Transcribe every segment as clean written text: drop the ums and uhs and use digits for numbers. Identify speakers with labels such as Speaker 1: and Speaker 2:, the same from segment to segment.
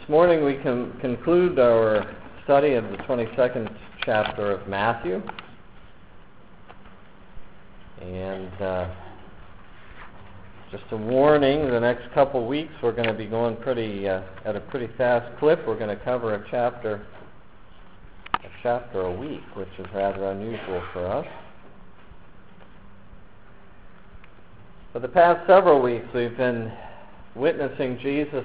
Speaker 1: This morning we can conclude our study of the 22nd chapter of Matthew. And just a warning, the next couple weeks we're going to be going at a pretty fast clip. We're going to cover a chapter a week, which is rather unusual for us. For the past several weeks we've been witnessing Jesus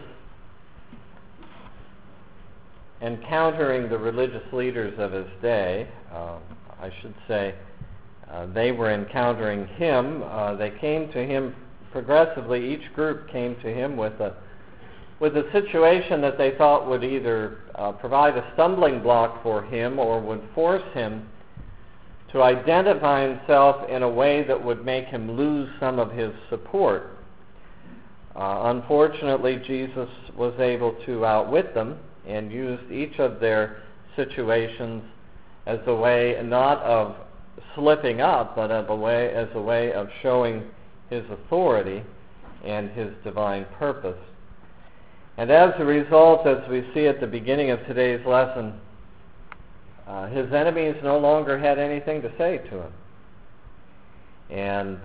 Speaker 1: encountering the religious leaders of his day. I should say they were encountering him. They came to him progressively. Each group came to him with a situation that they thought would either provide a stumbling block for him or would force him to identify himself in a way that would make him lose some of his support. Unfortunately, Jesus was able to outwit them and used each of their situations as a way not of slipping up, but as a way of showing his authority and his divine purpose. And as a result, as we see at the beginning of today's lesson, his enemies no longer had anything to say to him. And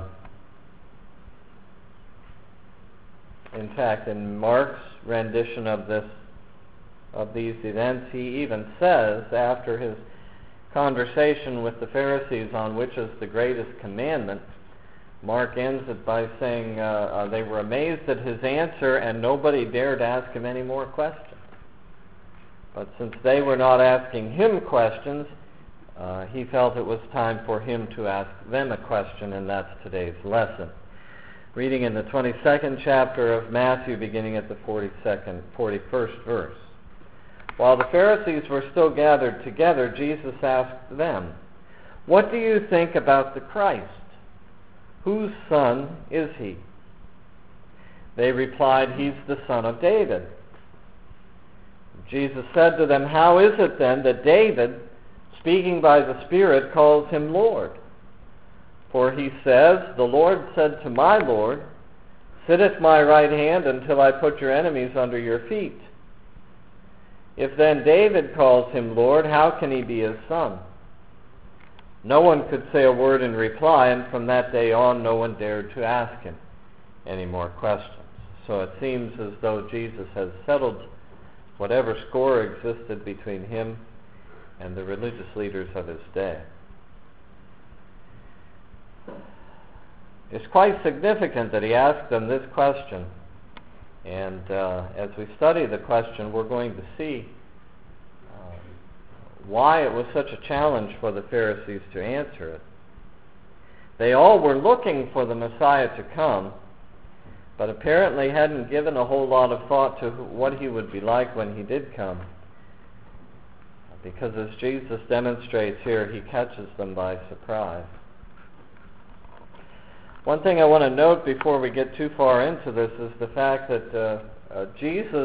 Speaker 1: in fact, in Mark's rendition of these events, he even says, after his conversation with the Pharisees on which is the greatest commandment, Mark ends it by saying they were amazed at his answer and nobody dared ask him any more questions. But since they were not asking him questions, he felt it was time for him to ask them a question, and that's today's lesson. Reading in the 22nd chapter of Matthew, beginning at the 41st verse. While the Pharisees were still gathered together, Jesus asked them, "What do you think about the Christ? Whose son is he?" They replied, "He's the son of David." Jesus said to them, "How is it then that David, speaking by the Spirit, calls him Lord? For he says, 'The Lord said to my Lord, sit at my right hand until I put your enemies under your feet.' If then David calls him Lord, how can he be his son?" No one could say a word in reply, and from that day on no one dared to ask him any more questions. So it seems as though Jesus has settled whatever score existed between him and the religious leaders of his day. It's quite significant that he asked them this question. And as we study the question, we're going to see why it was such a challenge for the Pharisees to answer it. They all were looking for the Messiah to come, but apparently hadn't given a whole lot of thought to what he would be like when he did come. Because as Jesus demonstrates here, he catches them by surprise. One thing I want to note before we get too far into this is the fact that Jesus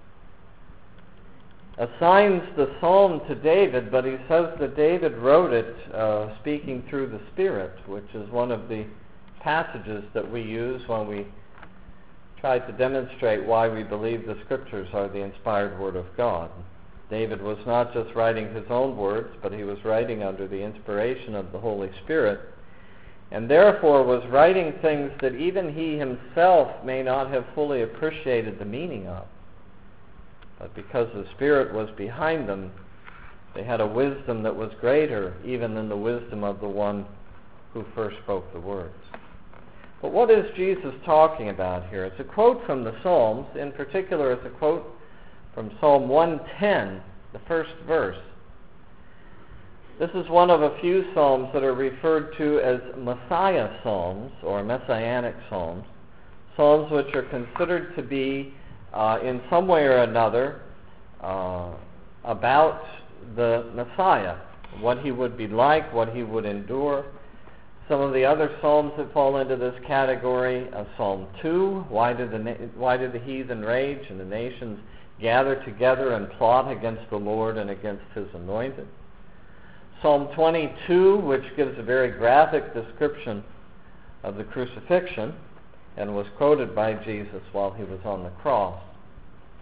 Speaker 1: assigns the psalm to David, but he says that David wrote it speaking through the Spirit, which is one of the passages that we use when we try to demonstrate why we believe the Scriptures are the inspired Word of God. David was not just writing his own words, but he was writing under the inspiration of the Holy Spirit, and therefore was writing things that even he himself may not have fully appreciated the meaning of. But because the Spirit was behind them, they had a wisdom that was greater even than the wisdom of the one who first spoke the words. But what is Jesus talking about here? It's a quote from the Psalms. In particular, it's a quote from Psalm 110, the first verse. This is one of a few psalms that are referred to as Messiah psalms or Messianic psalms, psalms which are considered to be in some way or another about the Messiah, what he would be like, what he would endure. Some of the other psalms that fall into this category, Psalm 2, why did the heathen rage and the nations gather together and plot against the Lord and against his anointed? Psalm 22, which gives a very graphic description of the crucifixion and was quoted by Jesus while he was on the cross.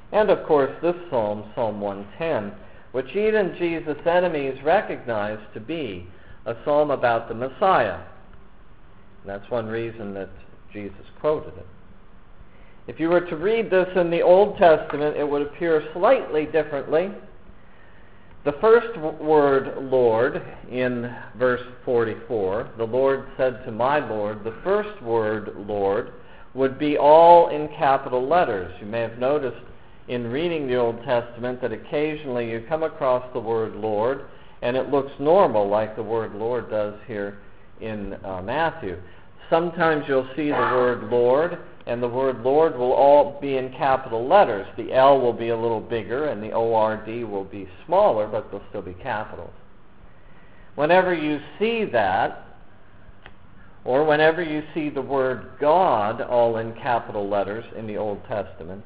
Speaker 1: And of course this psalm, Psalm 110, which even Jesus' enemies recognized to be a psalm about the Messiah. And that's one reason that Jesus quoted it. If you were to read this in the Old Testament, it would appear slightly differently. The first word, Lord, in verse 44, the Lord said to my Lord, the first word, Lord, would be all in capital letters. You may have noticed in reading the Old Testament that occasionally you come across the word Lord, and it looks normal like the word Lord does here in Matthew. Sometimes you'll see the word Lord, and the word Lord will all be in capital letters. The L will be a little bigger, and the O-R-D will be smaller, but they'll still be capitals. Whenever you see that, or whenever you see the word God all in capital letters in the Old Testament,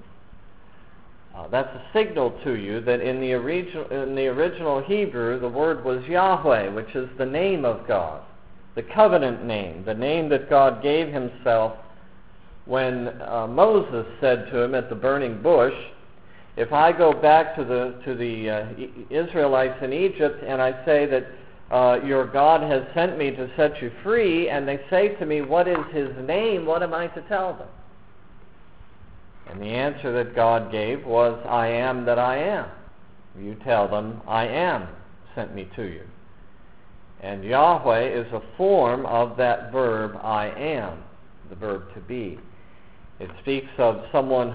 Speaker 1: that's a signal to you that in the original Hebrew, the word was Yahweh, which is the name of God, the covenant name, the name that God gave himself when Moses said to him at the burning bush, if I go back to the Israelites in Egypt and I say that your God has sent me to set you free, and they say to me, what is his name? What am I to tell them? And the answer that God gave was, I am that I am. You tell them, I am sent me to you. And Yahweh is a form of that verb, I am, the verb to be. It speaks of someone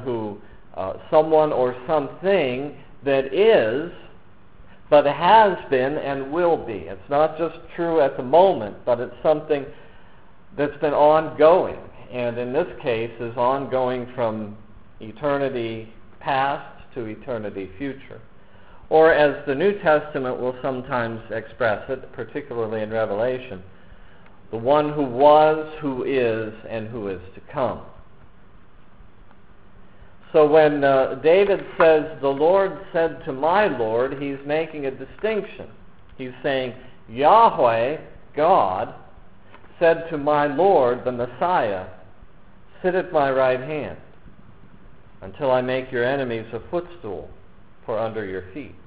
Speaker 1: or something that is, but has been and will be. It's not just true at the moment, but it's something that's been ongoing, and in this case is ongoing from eternity past to eternity future. Or as the New Testament will sometimes express it, particularly in Revelation, the one who was, who is, and who is to come. So when David says, the Lord said to my Lord, he's making a distinction. He's saying, Yahweh, God, said to my Lord, the Messiah, sit at my right hand until I make your enemies a footstool for under your feet.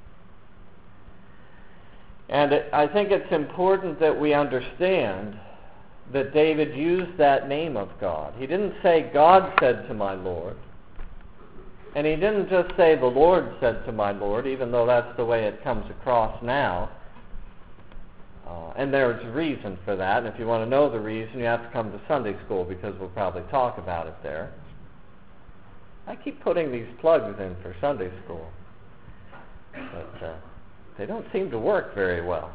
Speaker 1: And I think it's important that we understand that David used that name of God. He didn't say, God said to my Lord. And he didn't just say, the Lord said to my Lord, even though that's the way it comes across now. And there's a reason for that. And if you want to know the reason, you have to come to Sunday school, because we'll probably talk about it there. I keep putting these plugs in for Sunday school, but they don't seem to work very well.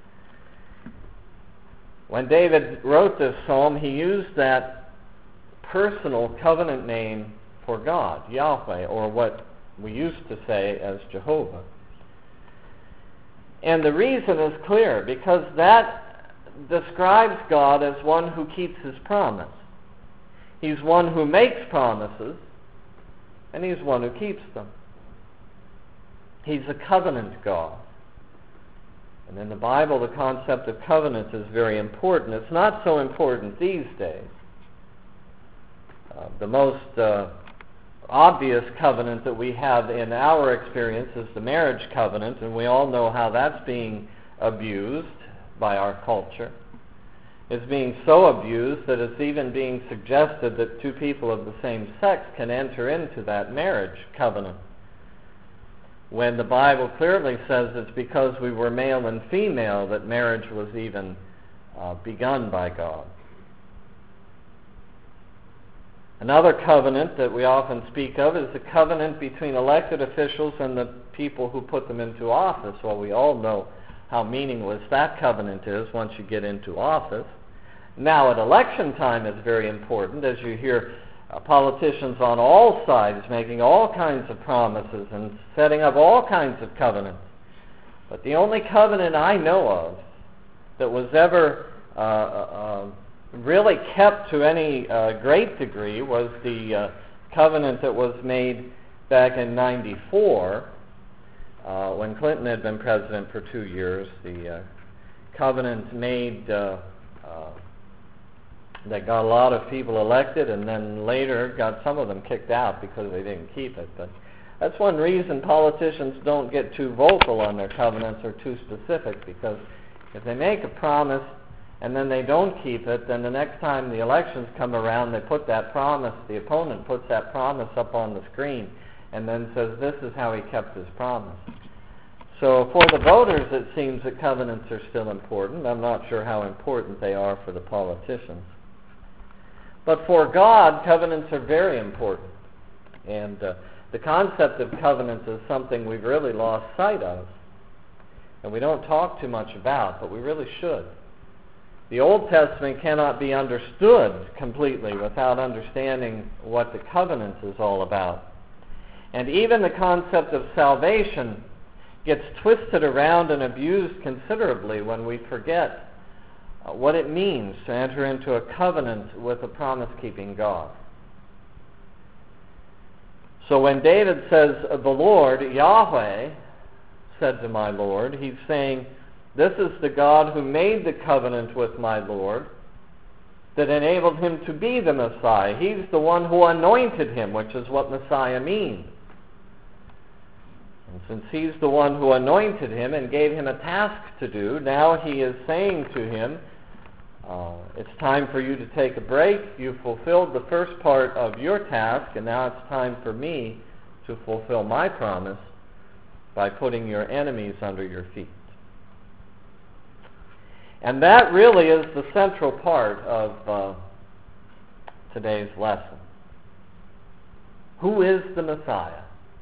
Speaker 1: When David wrote this psalm, he used that personal covenant name for God, Yahweh, or what we used to say as Jehovah. And the reason is clear, because that describes God as one who keeps his promise. He's one who makes promises, and he's one who keeps them. He's a covenant God. And in the Bible, the concept of covenant is very important. It's not so important these days. The most obvious covenant that we have in our experience is the marriage covenant, and we all know how that's being abused by our culture. It's being so abused that it's even being suggested that two people of the same sex can enter into that marriage covenant, when the Bible clearly says it's because we were male and female that marriage was even begun by God. Another covenant that we often speak of is the covenant between elected officials and the people who put them into office. Well, we all know how meaningless that covenant is once you get into office. Now, at election time, it's very important, as you hear politicians on all sides making all kinds of promises and setting up all kinds of covenants. But the only covenant I know of that was ever really kept to any great degree was the covenant that was made back in '94 when Clinton had been president for 2 years. The covenant made that got a lot of people elected, and then later got some of them kicked out because they didn't keep it. But that's one reason politicians don't get too vocal on their covenants or too specific, because if they make a promise and then they don't keep it, then the next time the elections come around, they put that promise, the opponent puts that promise up on the screen and then says, this is how he kept his promise. So for the voters, it seems that covenants are still important. I'm not sure how important they are for the politicians. But for God, covenants are very important. And the concept of covenants is something we've really lost sight of. And we don't talk too much about, but we really should. The Old Testament cannot be understood completely without understanding what the covenant is all about. And even the concept of salvation gets twisted around and abused considerably when we forget what it means to enter into a covenant with a promise-keeping God. So when David says, the Lord, Yahweh, said to my Lord, he's saying, this is the God who made the covenant with my Lord that enabled him to be the Messiah. He's the one who anointed him, which is what Messiah means. And since he's the one who anointed him and gave him a task to do, now he is saying to him, it's time for you to take a break. You've fulfilled the first part of your task, and now it's time for me to fulfill my promise by putting your enemies under your feet. And that really is the central part of today's lesson. Who is the Messiah?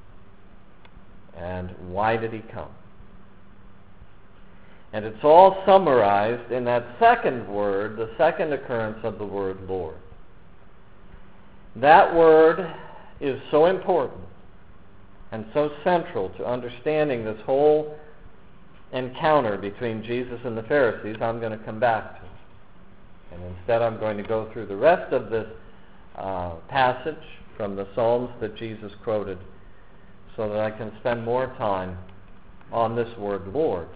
Speaker 1: And why did he come? And it's all summarized in that second word, the second occurrence of the word Lord. That word is so important and so central to understanding this whole encounter between Jesus and the Pharisees. I'm going to come back to. And instead I'm going to go through the rest of this passage from the Psalms that Jesus quoted so that I can spend more time on this word Lord.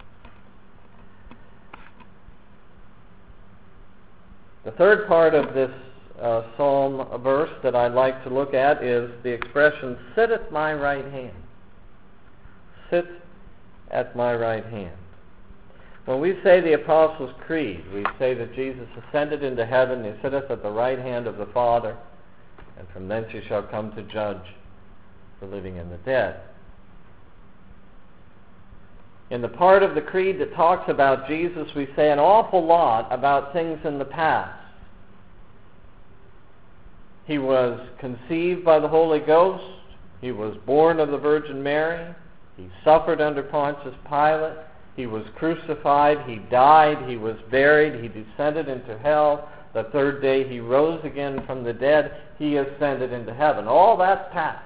Speaker 1: The third part of this psalm verse that I'd like to look at is the expression, sit at my right hand. Sit at my right hand. When we say the Apostles' Creed, we say that Jesus ascended into heaven, he sitteth at the right hand of the Father, and from thence he shall come to judge the living and the dead. In the part of the Creed that talks about Jesus, we say an awful lot about things in the past. He was conceived by the Holy Ghost. He was born of the Virgin Mary. He suffered under Pontius Pilate. He was crucified. He died. He was buried. He descended into hell. The third day he rose again from the dead. He ascended into heaven. All that's past.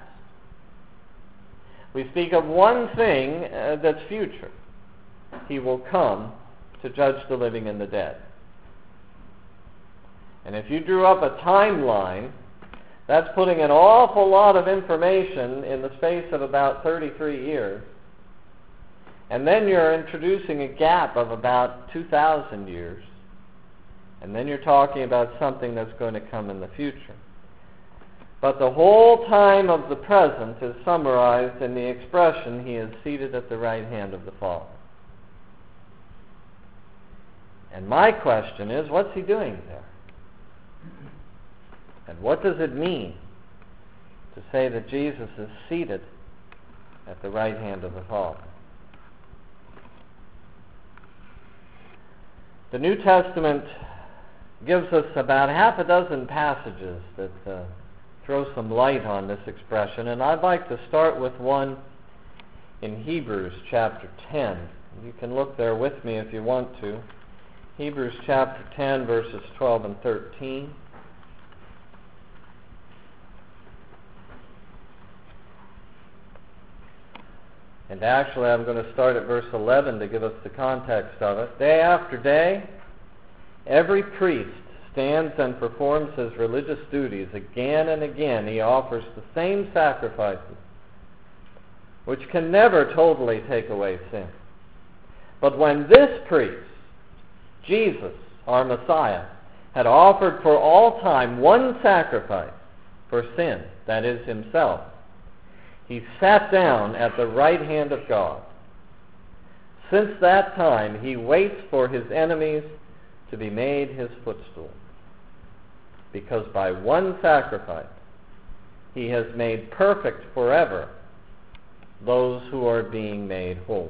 Speaker 1: We speak of one thing that's future. He will come to judge the living and the dead. And if you drew up a timeline, that's putting an awful lot of information in the space of about 33 years. And then you're introducing a gap of about 2,000 years. And then you're talking about something that's going to come in the future. But the whole time of the present is summarized in the expression, he is seated at the right hand of the Father. And my question is, what's he doing there? And what does it mean to say that Jesus is seated at the right hand of the Father? The New Testament gives us about half a dozen passages that throw some light on this expression, and I'd like to start with one in Hebrews chapter 10. You can look there with me if you want to. Hebrews chapter 10, verses 12 and 13. And actually, I'm going to start at verse 11 to give us the context of it. Day after day, every priest stands and performs his religious duties. Again and again, he offers the same sacrifices, which can never totally take away sin. But when this priest, Jesus, our Messiah, had offered for all time one sacrifice for sin, that is himself, he sat down at the right hand of God. Since that time, he waits for his enemies to be made his footstool, because by one sacrifice he has made perfect forever those who are being made holy.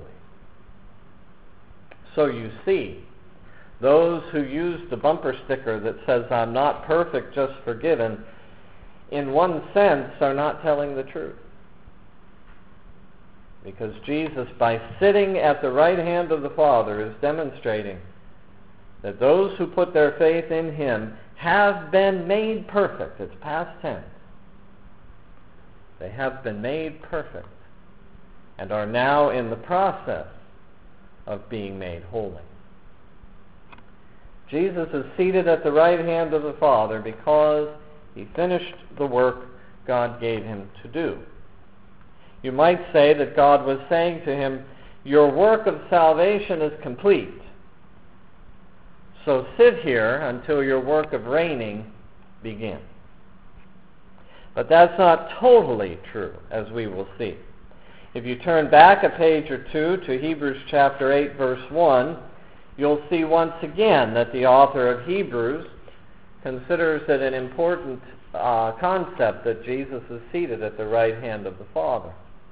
Speaker 1: So you see, those who use the bumper sticker that says, "I'm not perfect, just forgiven," in one sense are not telling the truth. Because Jesus, by sitting at the right hand of the Father, is demonstrating that those who put their faith in him have been made perfect. It's past tense. They have been made perfect and are now in the process of being made holy. Jesus is seated at the right hand of the Father because he finished the work God gave him to do. You might say that God was saying to him, "Your work of salvation is complete. So sit here until your work of reigning begins." But that's not totally true, as we will see. If you turn back a page or two to Hebrews chapter 8, verse 1, you'll see once again that the author of Hebrews considers it an important concept that Jesus is seated at the right hand of the Father.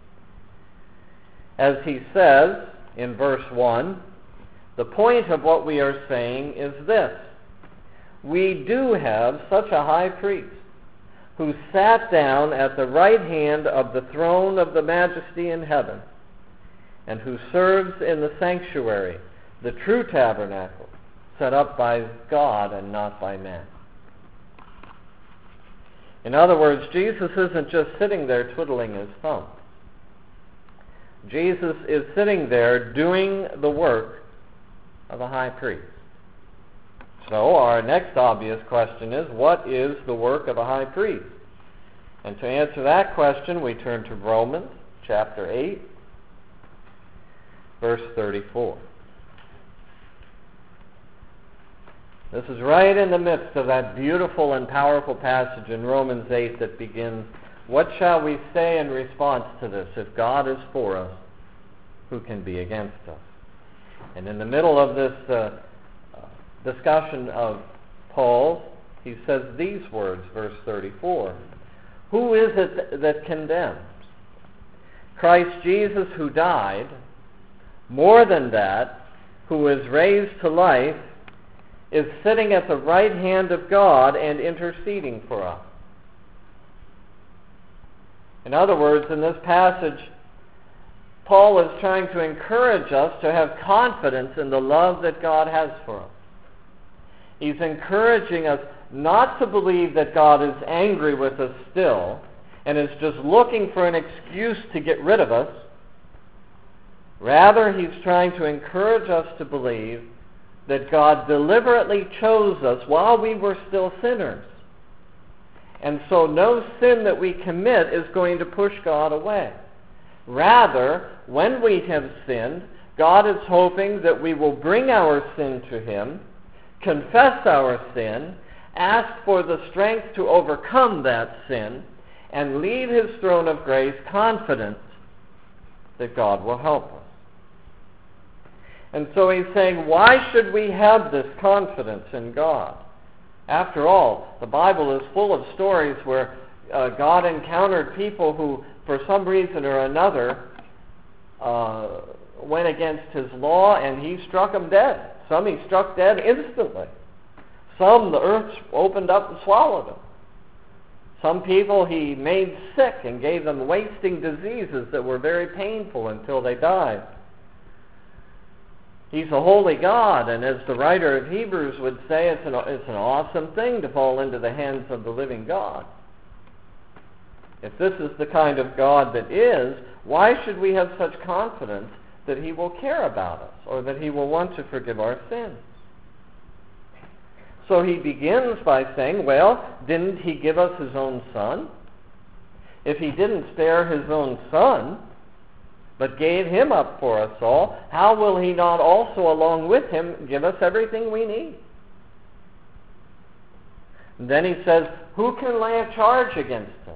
Speaker 1: As he says in verse 1, the point of what we are saying is this: we do have such a high priest who sat down at the right hand of the throne of the Majesty in heaven, and who serves in the sanctuary, the true tabernacle, set up by God and not by man. In other words, Jesus isn't just sitting there twiddling his thumb. Jesus is sitting there doing the work of a high priest. So our next obvious question is, what is the work of a high priest? And to answer that question, we turn to Romans chapter 8, verse 34. This is right in the midst of that beautiful and powerful passage in Romans 8 that begins, "What shall we say in response to this? If God is for us, who can be against us?" And in the middle of this discussion of Paul's, he says these words, verse 34, "Who is it that condemns? Christ Jesus, who died, more than that, who was raised to life, is sitting at the right hand of God and interceding for us." In other words, in this passage, Paul is trying to encourage us to have confidence in the love that God has for us. He's encouraging us not to believe that God is angry with us still and is just looking for an excuse to get rid of us. Rather, he's trying to encourage us to believe that God deliberately chose us while we were still sinners. And so no sin that we commit is going to push God away. Rather, when we have sinned, God is hoping that we will bring our sin to him, confess our sin, ask for the strength to overcome that sin, and leave his throne of grace confident that God will help us. And so he's saying, why should we have this confidence in God? After all, the Bible is full of stories where God encountered people who, for some reason or another, went against his law, and he struck them dead. Some he struck dead instantly. Some the earth opened up and swallowed them. Some people he made sick and gave them wasting diseases that were very painful until they died. He's a holy God, and as the writer of Hebrews would say, it's an awesome thing to fall into the hands of the living God. If this is the kind of God that is, why should we have such confidence that he will care about us or that he will want to forgive our sins? So he begins by saying, well, didn't he give us his own son? If he didn't spare his own son, but gave him up for us all, how will he not also along with him give us everything we need? And then he says, who can lay a charge against us?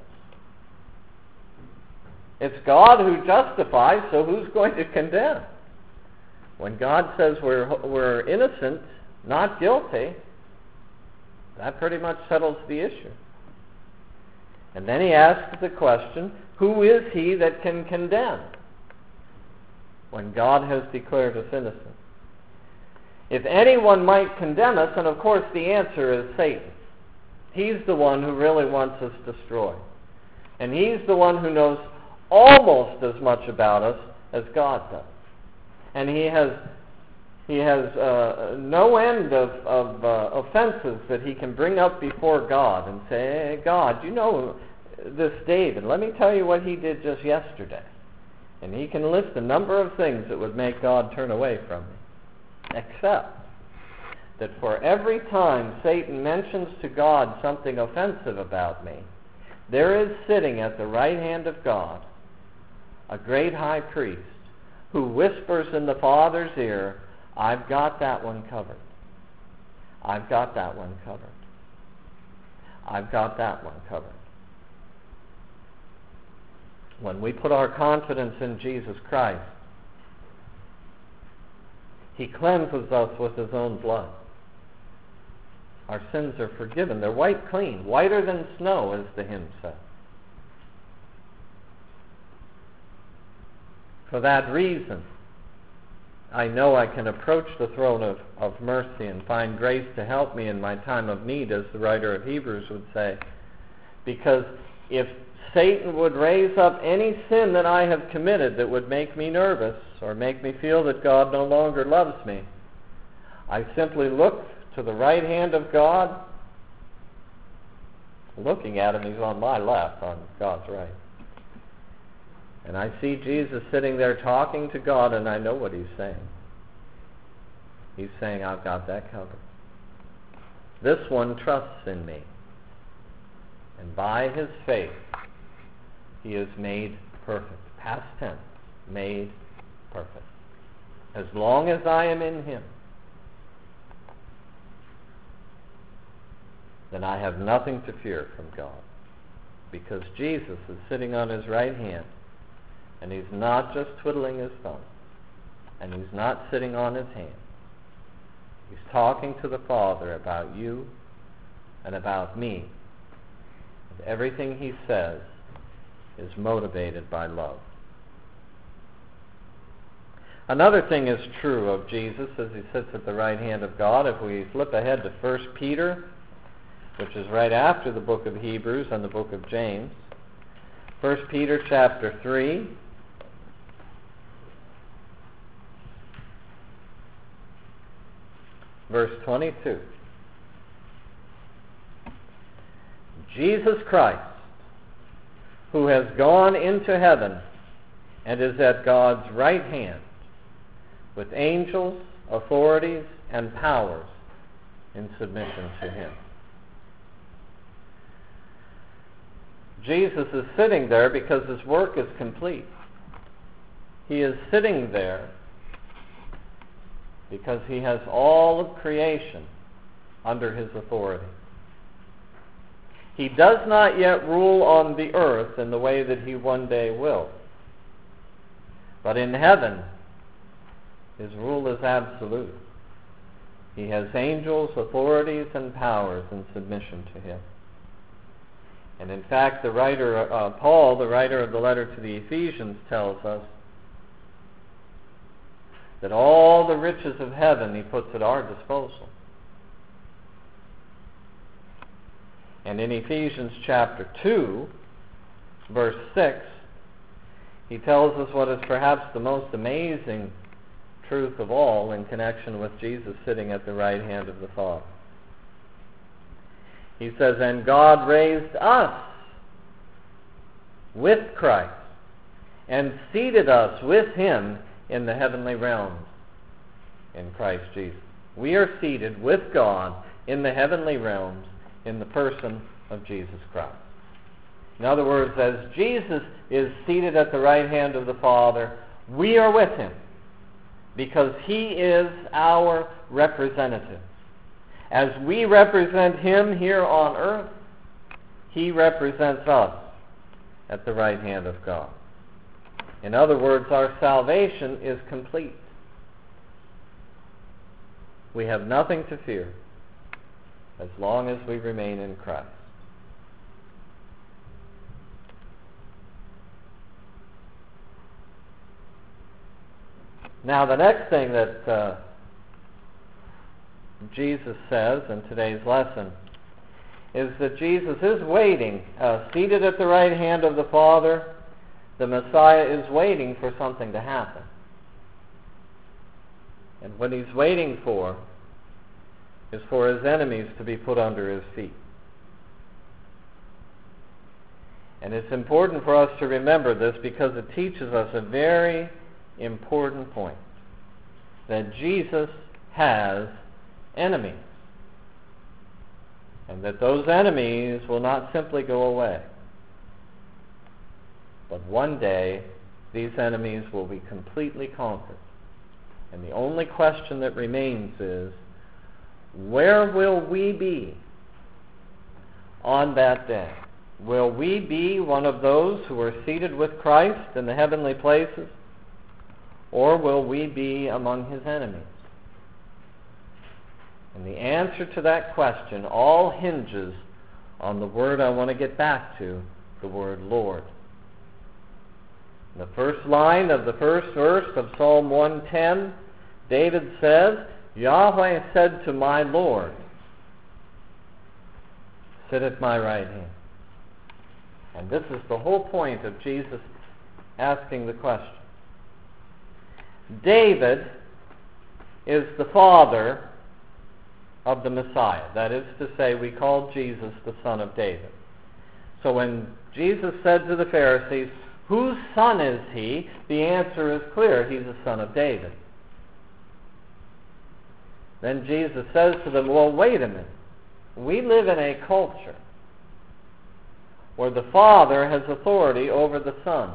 Speaker 1: It's God who justifies, so who's going to condemn? When God says we're innocent, not guilty, that pretty much settles the issue. And then he asks the question, who is he that can condemn? When God has declared us innocent. If anyone might condemn us, and of course the answer is Satan. He's the one who really wants us destroyed. And he's the one who knows almost as much about us as God does. And he has no end of offenses that he can bring up before God and say, hey, God, you know this David. Let me tell you what he did just yesterday. And he can list a number of things that would make God turn away from me. Except that for every time Satan mentions to God something offensive about me, there is sitting at the right hand of God a great high priest who whispers in the Father's ear, I've got that one covered. I've got that one covered. I've got that one covered. When we put our confidence in Jesus Christ, he cleanses us with his own blood. Our sins are forgiven. They're white clean, whiter than snow, as the hymn says. For that reason, I know I can approach the throne of mercy and find grace to help me in my time of need, as the writer of Hebrews would say. Because if Satan would raise up any sin that I have committed that would make me nervous or make me feel that God no longer loves me, I simply look to the right hand of God. Looking at him, he's on my left, on God's right. And I see Jesus sitting there talking to God, and I know what he's saying. He's saying, I've got that covered. This one trusts in me. And by his faith, he is made perfect. Past tense, made perfect. As long as I am in him, then I have nothing to fear from God. Because Jesus is sitting on his right hand, and he's not just twiddling his thumb, and he's not sitting on his hand. He's talking to the Father about you and about me. And everything he says is motivated by love. Another thing is true of Jesus as he sits at the right hand of God. If we flip ahead to 1 Peter, which is right after the book of Hebrews and the book of James. 1 Peter chapter 3. Verse 22. Jesus Christ, who has gone into heaven and is at God's right hand, with angels, authorities, and powers in submission to him. Jesus is sitting there because his work is complete. He is sitting there because he has all of creation under his authority. He does not yet rule on the earth in the way that he one day will. But in heaven, his rule is absolute. He has angels, authorities, and powers in submission to him. And in fact, the writer, Paul, the writer of the letter to the Ephesians, tells us that all the riches of heaven he puts at our disposal. And in Ephesians chapter 2, verse 6, he tells us what is perhaps the most amazing truth of all in connection with Jesus sitting at the right hand of the Father. He says, and God raised us with Christ and seated us with him in the heavenly realms in Christ Jesus. We are seated with God in the heavenly realms in the person of Jesus Christ. In other words, as Jesus is seated at the right hand of the Father, we are with him because he is our representative. As we represent him here on earth, he represents us at the right hand of God. In other words, our salvation is complete. We have nothing to fear as long as we remain in Christ. Now, the next thing that Jesus says in today's lesson is that Jesus is waiting, seated at the right hand of the Father. The Messiah is waiting for something to happen. And what he's waiting for is for his enemies to be put under his feet. And it's important for us to remember this because it teaches us a very important point, that Jesus has enemies, and that those enemies will not simply go away, but one day these enemies will be completely conquered. And the only question that remains is, where will we be on that day? Will we be one of those who are seated with Christ in the heavenly places? Or will we be among his enemies? And the answer to that question all hinges on the word I want to get back to, the word Lord. In the first line of the first verse of Psalm 110, David says, Yahweh said to my Lord, sit at my right hand. And this is the whole point of Jesus asking the question. David is the father of the Messiah. That is to say, we call Jesus the son of David. So when Jesus said to the Pharisees, whose son is he? The answer is clear. He's the son of David. Then Jesus says to them, well, wait a minute. We live in a culture where the Father has authority over the Son.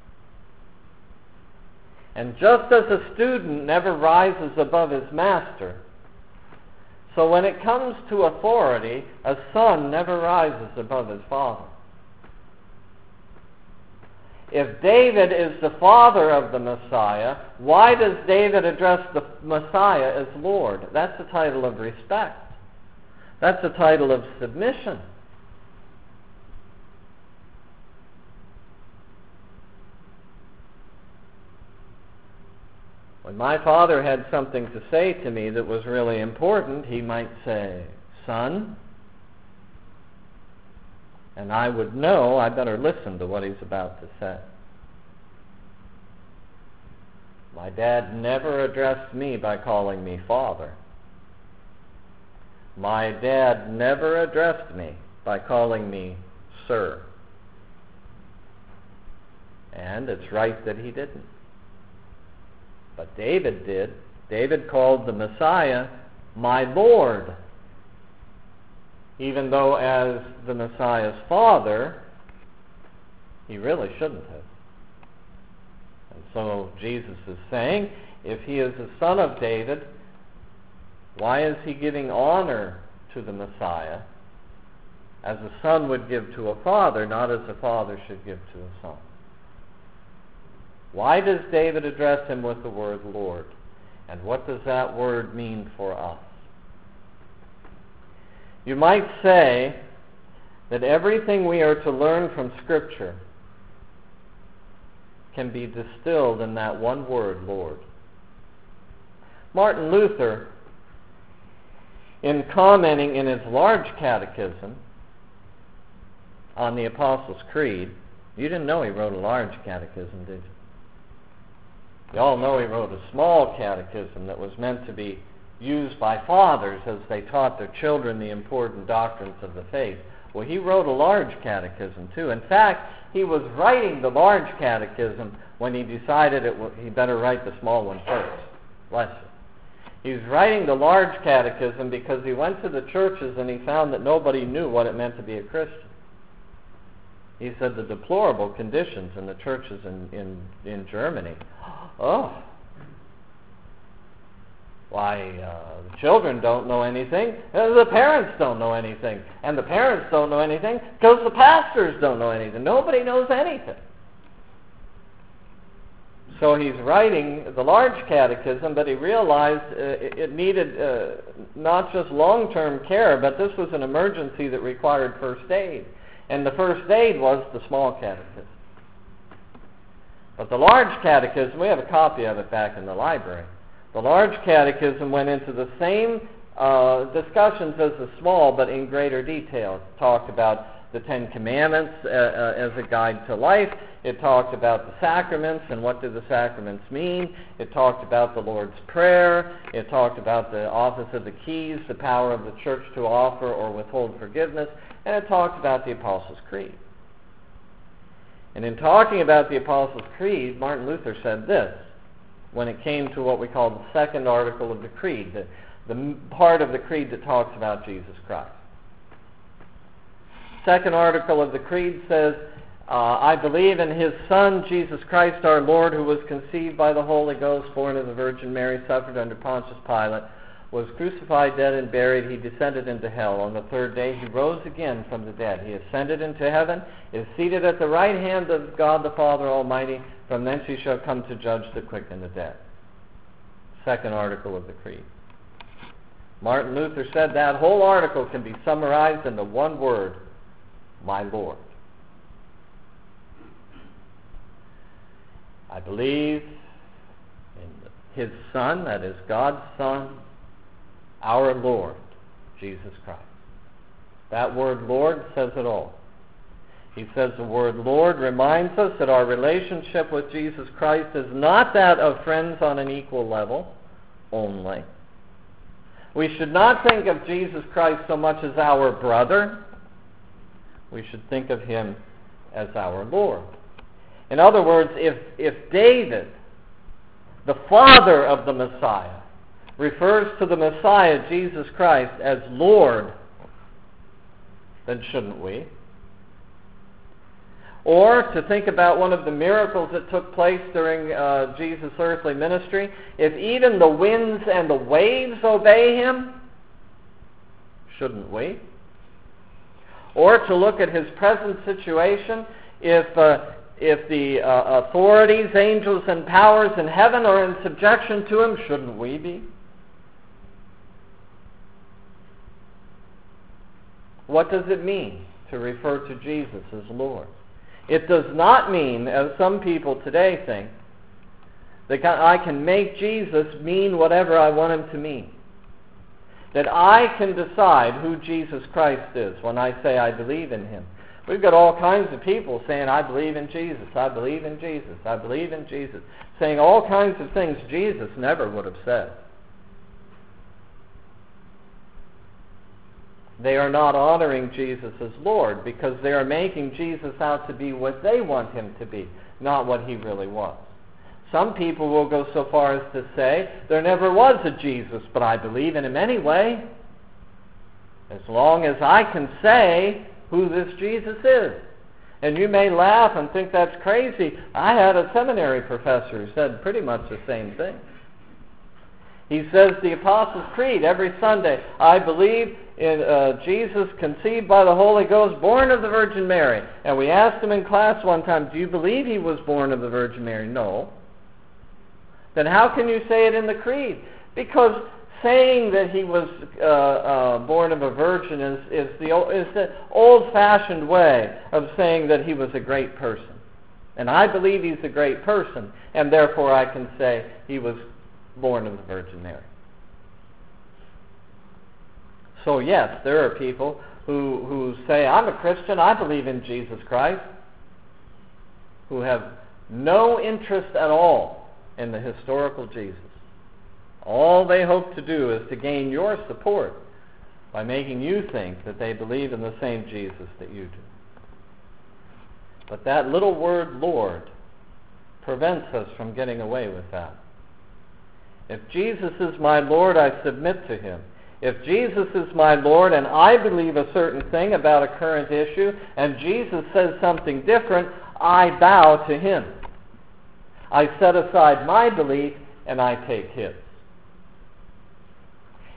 Speaker 1: And just as a student never rises above his master, so when it comes to authority, a son never rises above his father. If David is the father of the Messiah, why does David address the Messiah as Lord? That's a title of respect. That's a title of submission. When my father had something to say to me that was really important, he might say, son, and I would know I better listen to what he's about to say. My dad never addressed me by calling me father. My dad never addressed me by calling me sir. And it's right that he didn't. But David did. David called the Messiah my Lord, even though as the Messiah's father, he really shouldn't have. And so Jesus is saying, if he is the son of David, why is he giving honor to the Messiah as a son would give to a father, not as a father should give to a son? Why does David address him with the word Lord? And what does that word mean for us? You might say that everything we are to learn from Scripture can be distilled in that one word, Lord. Martin Luther, in commenting in his large catechism on the Apostles' Creed, you didn't know he wrote a large catechism, did you? You all know he wrote a small catechism that was meant to be used by fathers as they taught their children the important doctrines of the faith. Well, he wrote a large catechism too. In fact, he was writing the large catechism when he decided he better write the small one first. Bless you. He was writing the large catechism because he went to the churches and he found that nobody knew what it meant to be a Christian. He said the deplorable conditions in the churches in Germany. Oh. The children don't know anything, the parents don't know anything, and the parents don't know anything because the pastors don't know anything. Nobody knows anything. So he's writing the large catechism, but he realized it needed not just long-term care, but this was an emergency that required first aid. And the first aid was the small catechism. But the large catechism, we have a copy of it back in the library. The large catechism went into the same discussions as the small, but in greater detail. It talked about the Ten Commandments as a guide to life. It talked about the sacraments and what do the sacraments mean. It talked about the Lord's Prayer. It talked about the office of the keys, the power of the church to offer or withhold forgiveness. And it talked about the Apostles' Creed. And in talking about the Apostles' Creed, Martin Luther said this when it came to what we call the second article of the Creed, the part of the Creed that talks about Jesus Christ. Second article of the Creed says, I believe in His Son, Jesus Christ our Lord, who was conceived by the Holy Ghost, born of the Virgin Mary, suffered under Pontius Pilate, was crucified, dead, and buried. He descended into hell. On the third day He rose again from the dead. He ascended into heaven, is seated at the right hand of God the Father Almighty. From thence He shall come to judge the quick and the dead. Second article of the Creed. Martin Luther said that whole article can be summarized into one word: my Lord. I believe in His Son, that is God's Son, our Lord, Jesus Christ. That word Lord says it all. He says the word Lord reminds us that our relationship with Jesus Christ is not that of friends on an equal level only. We should not think of Jesus Christ so much as our brother. We should think of Him as our Lord. In other words, if David, the father of the Messiah, refers to the Messiah, Jesus Christ, as Lord, then shouldn't we? Or to think about one of the miracles that took place during Jesus' earthly ministry, if even the winds and the waves obey Him, shouldn't we? Or to look at His present situation, if the authorities, angels, and powers in heaven are in subjection to Him, shouldn't we be? What does it mean to refer to Jesus as Lord? It does not mean, as some people today think, that I can make Jesus mean whatever I want Him to mean. That I can decide who Jesus Christ is when I say I believe in Him. We've got all kinds of people saying, I believe in Jesus, I believe in Jesus, I believe in Jesus, saying all kinds of things Jesus never would have said. They are not honoring Jesus as Lord because they are making Jesus out to be what they want Him to be, not what He really was. Some people will go so far as to say, there never was a Jesus, but I believe in Him anyway, as long as I can say who this Jesus is. And you may laugh and think that's crazy. I had a seminary professor who said pretty much the same thing. He says the Apostles' Creed every Sunday, I believe in Jesus conceived by the Holy Ghost, born of the Virgin Mary. And we asked him in class one time, do you believe He was born of the Virgin Mary? No. Then how can you say it in the Creed? Because saying that He was born of a virgin is the old-fashioned way of saying that He was a great person. And I believe He's a great person, and therefore I can say He was born of the Virgin Mary. So yes, there are people who say, I'm a Christian, I believe in Jesus Christ, who have no interest at all in the historical Jesus. All they hope to do is to gain your support by making you think that they believe in the same Jesus that you do. But that little word Lord prevents us from getting away with that. If Jesus is my Lord, I submit to Him. If Jesus is my Lord and I believe a certain thing about a current issue and Jesus says something different, I bow to Him. I set aside my belief and I take His.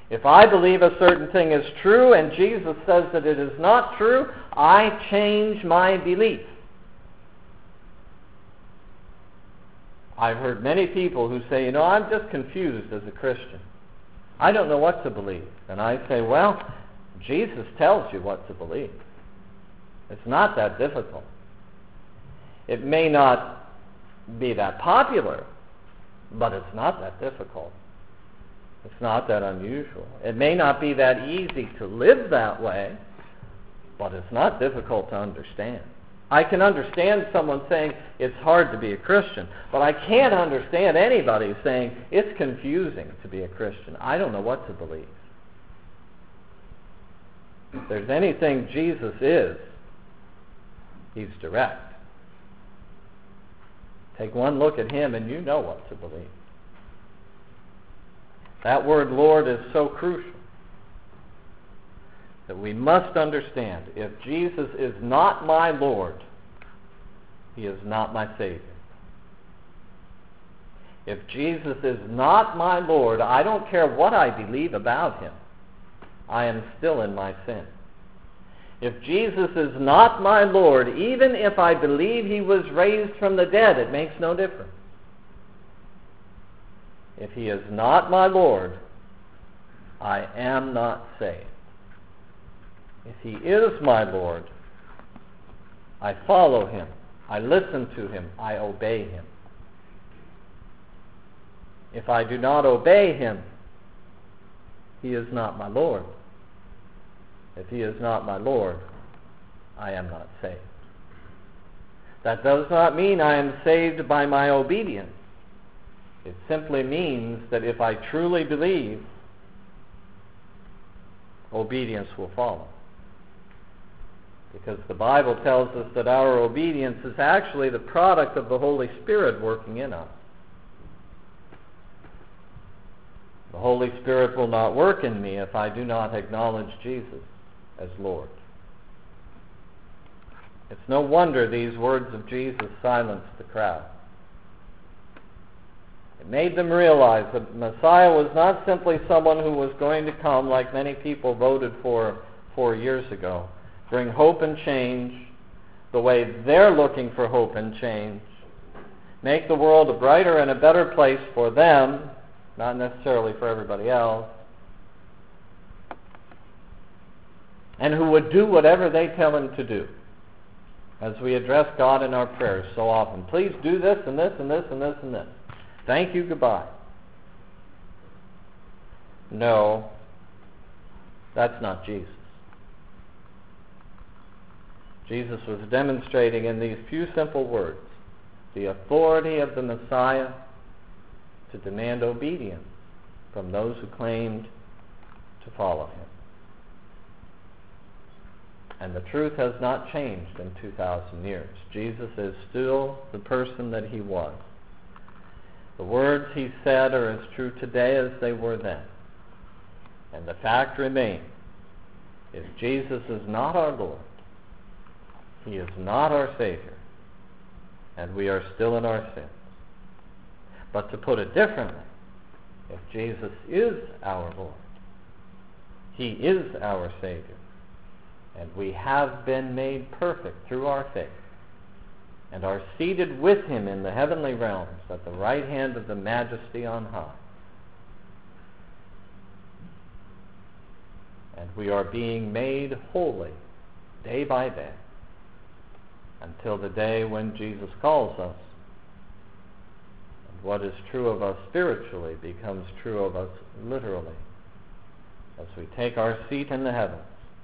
Speaker 1: If I believe a certain thing is true and Jesus says that it is not true, I change my belief. I've heard many people who say, I'm just confused as a Christian. I don't know what to believe. And I say, well, Jesus tells you what to believe. It's not that difficult. It may not be that popular, but it's not that difficult. It's not that unusual. It may not be that easy to live that way, but it's not difficult to understand. I can understand someone saying it's hard to be a Christian, but I can't understand anybody saying it's confusing to be a Christian. I don't know what to believe. If there's anything Jesus is, he's direct. Take one look at him and you know what to believe. That word Lord is so crucial that we must understand, if Jesus is not my Lord, he is not my Savior. If Jesus is not my Lord, I don't care what I believe about him. I am still in my sin. If Jesus is not my Lord, even if I believe he was raised from the dead, it makes no difference. If he is not my Lord, I am not saved. If he is my Lord, I follow him, I listen to him, I obey him. If I do not obey him, he is not my Lord. If he is not my Lord, I am not saved. That does not mean I am saved by my obedience. It simply means that if I truly believe, obedience will follow. Because the Bible tells us that our obedience is actually the product of the Holy Spirit working in us. The Holy Spirit will not work in me if I do not acknowledge Jesus as Lord. It's no wonder these words of Jesus silenced the crowd. It made them realize that Messiah was not simply someone who was going to come, like many people voted for 4 years ago, bring hope and change the way they're looking for hope and change, make the world a brighter and a better place for them, not necessarily for everybody else, and who would do whatever they tell him to do. As we address God in our prayers so often, please do this and this and this and this and this. Thank you, goodbye. No, that's not Jesus. Jesus was demonstrating in these few simple words the authority of the Messiah to demand obedience from those who claimed to follow him. And the truth has not changed in 2,000 years. Jesus is still the person that he was. The words he said are as true today as they were then. And the fact remains, if Jesus is not our Lord, he is not our Savior, and we are still in our sins. But to put it differently, if Jesus is our Lord, he is our Savior, and we have been made perfect through our faith, and are seated with him in the heavenly realms at the right hand of the Majesty on high. And we are being made holy day by day until the day when Jesus calls us. And what is true of us spiritually becomes true of us literally as we take our seat in the heavens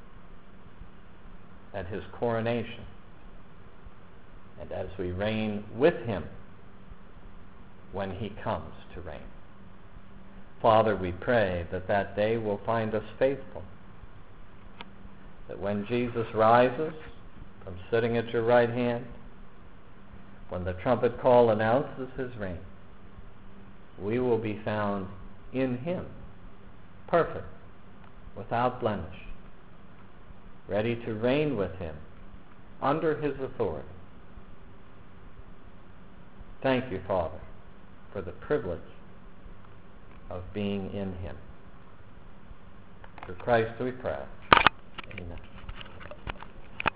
Speaker 1: at his coronation, and as we reign with him when he comes to reign. Father, we pray that that day will find us faithful, that when Jesus rises from sitting at your right hand, when the trumpet call announces his reign, we will be found in him, perfect, without blemish, ready to reign with him under his authority. Thank you, Father, for the privilege of being in him. Through Christ we pray. Amen.